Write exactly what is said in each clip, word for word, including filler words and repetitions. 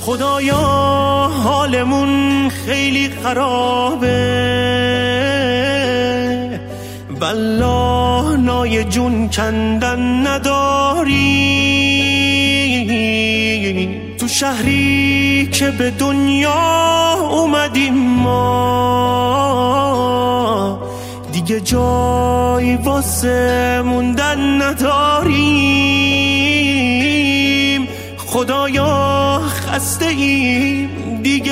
خدایا حالمون خیلی خرابه، والله نای جون کندن نداری. تو شهری که به دنیا اومدیم ما، دیگه جای واسه موندن نداریم. خدایا خسته ایم دیگه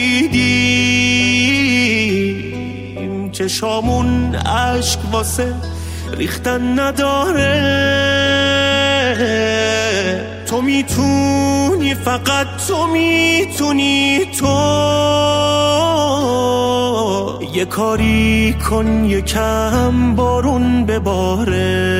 بریدیم، چشامون عشق واسه ریختن نداره. تو میتونی، فقط تو میتونی، تو یه کاری کن یکم بارون بباره.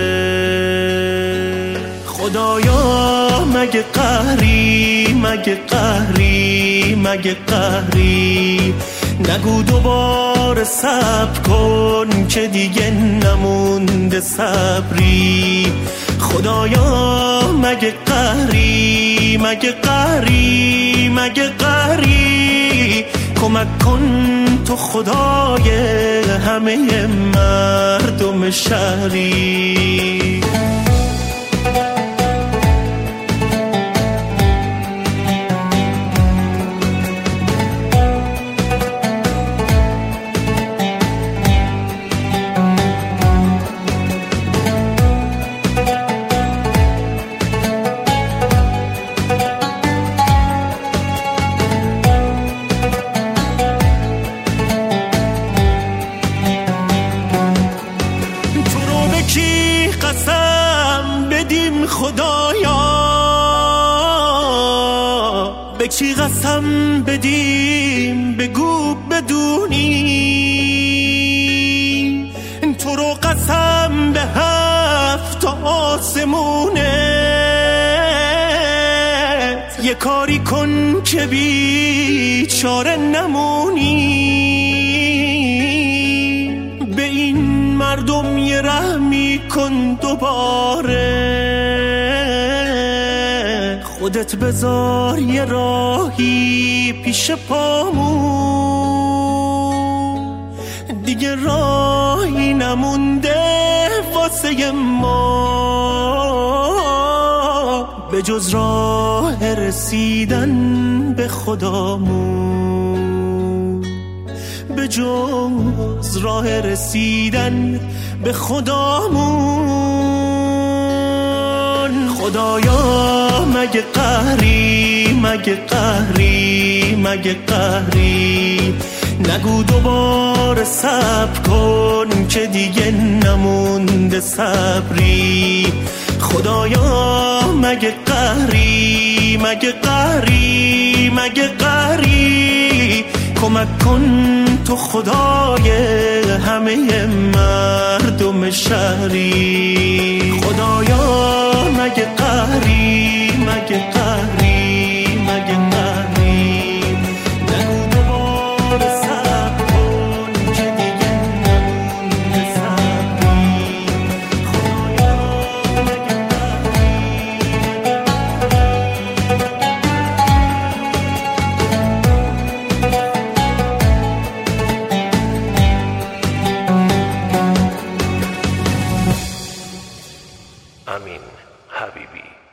خدایا مگه قهری، مگه قهری، مگه قهری، نگو دوباره صبر کن که دیگه نمونده صبری. خدایا مگه قهری، مگه قهری، مگه قهری، کمک کن تو خدای همه مردم شهری. قسم بدیم خدایا، به کی قسم بدیم بگو بدونی. تو رو قسم به هفت آسمونت، یه کاری کن که بیچاره نمونی. به این مردم یه رحمی کن دوباره، خودت بذار یه راهی پیش پامون، دیگه راهی نمونده واسه ما به جز راه رسیدن به خدامون، به جز راه رسیدن به خدامون. خدایا مگه قهری، مگه قهری، مگه قهری، نگو دوباره صبر کن که دیگه نمونده صبری. خدایا مگه قهری، مگه قهری، مگه قهری، کمک کن تو خدای همه مردم شهری. خدایا مگه قهری، مگه قهری، مگه قهری، نگو دوباره صبر کن که دیگه نمونده صبری. خدایا مگه Amin Habibi.